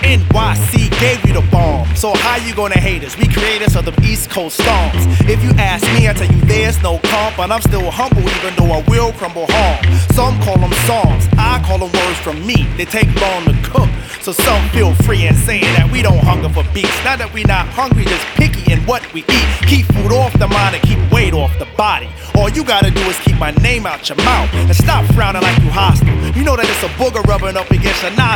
NYC gave you the bomb, so how you gonna hate us? We creators of the East Coast storms. If you ask me, I tell you there's no comp, but I'm still humble even though I will crumble hard. Some call them songs, I call them words from me. They take long to cook, so some feel free in saying that we don't hunger for beats. Not that we not hungry, just picky in what we eat. Keep food off the mind and keep weight off the body. All you gotta do is keep my name out your mouth and stop frowning like you hostile. You know that it's a booger rubbing up against your nostril.